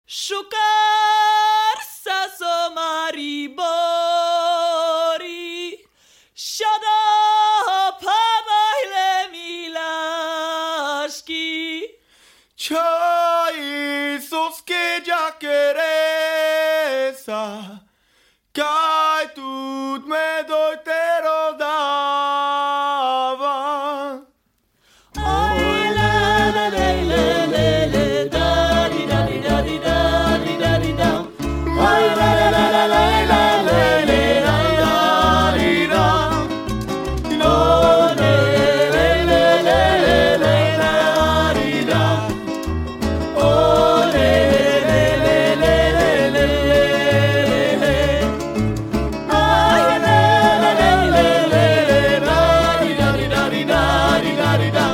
Szukarsa so maribori, siada pawajle milaszki. Čaji sovské ďakeresa, kaj tut me dojte rodava. Oj, le, le, le, le, le, le, da, di, da, di, da, di, da, di, da, di, da. Oj, le, le, le, le, le, le, le, le, da, di, da. No, le, le, le, le, le, le, da, di, da. Oh, le, le, le, le, le, le, le, le. Oj, le, le, le, le, le, le, da, di, da, di, da, di, da, di, da, di, da.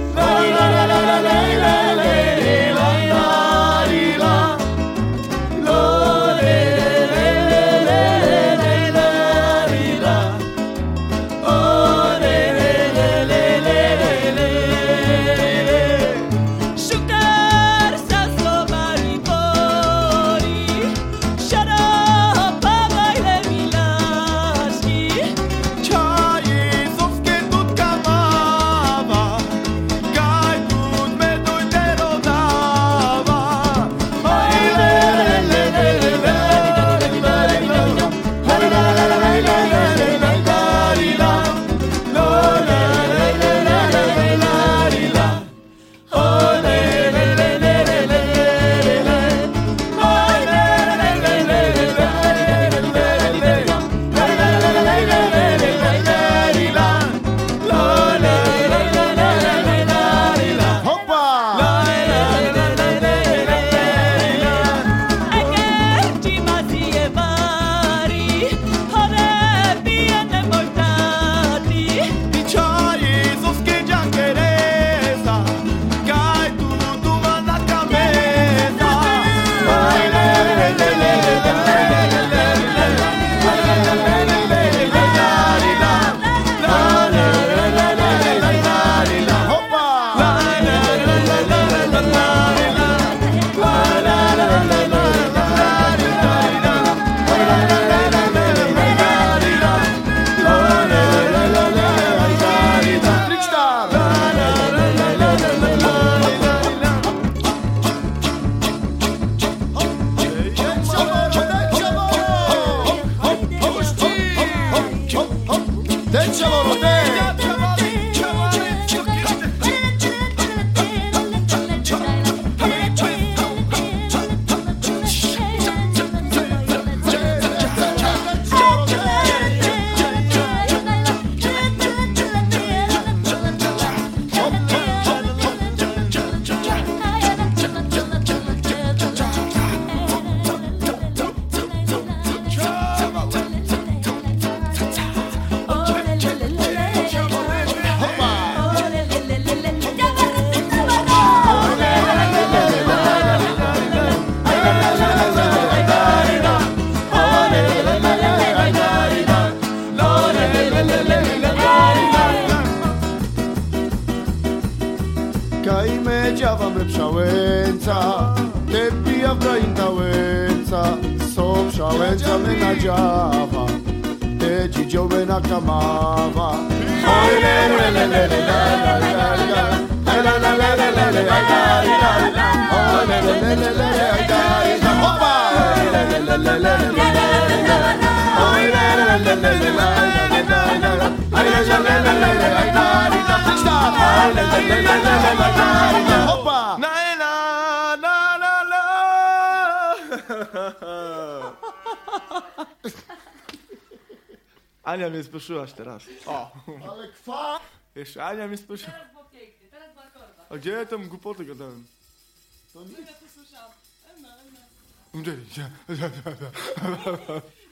Kaj me dziawa me przełęca, te pija w brainta łęca, so przełęca me na dziawa, te dzidzio me na kamawa. Oj le le le le le la la la la, la la la la la la la la la la, oj le le le le le le la la, hopa! Oj le le le le le le la la, oj le le le le le la la la, oj le le le le le la la. Hopa! Na na na na na. Ania mnie spieszyłaś teraz. O. Ale kwa? Jeszcze Ania mnie spieszyła. Teraz było pięknie, teraz była korba. A gdzie ja tam głupoty gadałem? To nic. Ja to słyszałam. Emma. Gdzie?